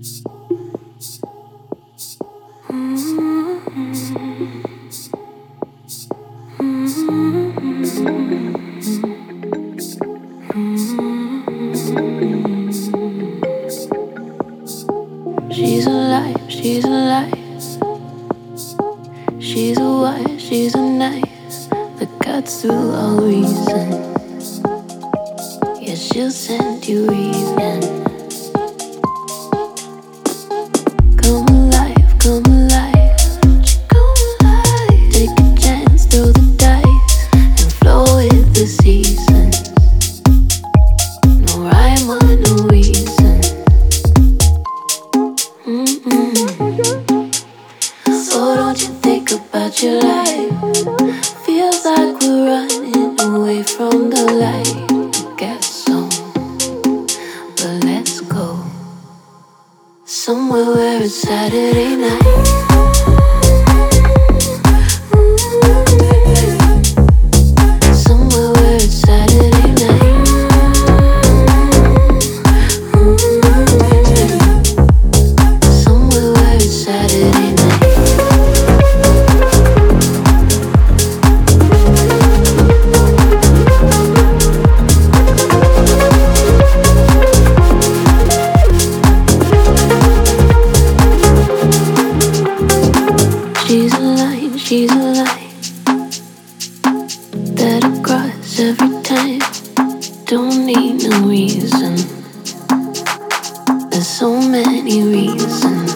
She's alive, she's alive. She's a wife, she's a knife that cuts through all reason. Yeah, she'll send you reason. Come alive, come alive. Come alive. Take a chance, throw the dice, and flow with the seasons. No rhyme or no reason. So don't you think about your life? Feels like we're running away from the light. I guess so, but let's go somewhere where it's Saturday night. Somewhere where it's Saturday night. Somewhere where it's Saturday night. She's a line that I cross every time. Don't need no reason. There's so many reasons.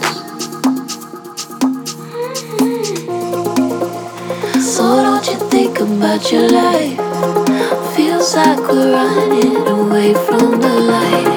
So don't you think about your life? Feels like we're running away from the light.